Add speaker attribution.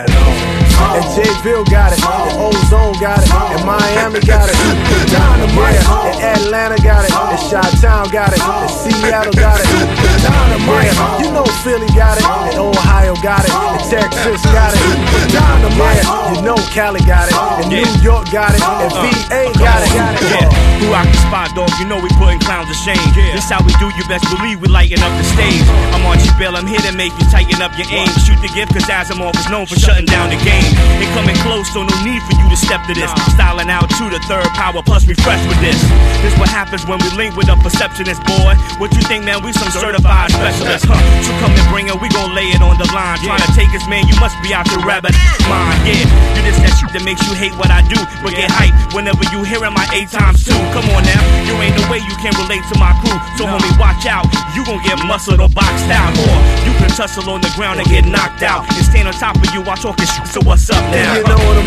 Speaker 1: And Jayville got it, and Ozone got it, and Miami got it, and Atlanta got it, and Chi-Town got it, and Seattle got it, you know Philly got it, and Ohio got it, and Texas got it, you know Cali got it, and New York got it, and VA got it.
Speaker 2: Who rock the spot, dog? You know we putting clowns to shame. This how we do, you best believe we lighten up the stage. I'm Archie Bell, I'm here to make you tighten up your aim. Shoot the gift, cause Asimov is known for shutting down the game. They coming close, so no need for you to step to this. Styling out to the third power, plus refresh with this. This what happens when we link with a perceptionist, boy. What you think, man? We some certified specialists, huh? So come and bring it, we gon' lay it on the line. Trying to take us, man, you must be out your rabbit mind, yeah. You just that shit that makes you hate what I do, but get hype whenever you hearing my 8 times 2. Come on now, you ain't no way you can relate to my crew. So homie, watch out, you gon' get muscled or boxed out. Or you can tussle on the ground and get knocked out. And stand on top of you while talking shit, so what's up now?
Speaker 1: You know what I'm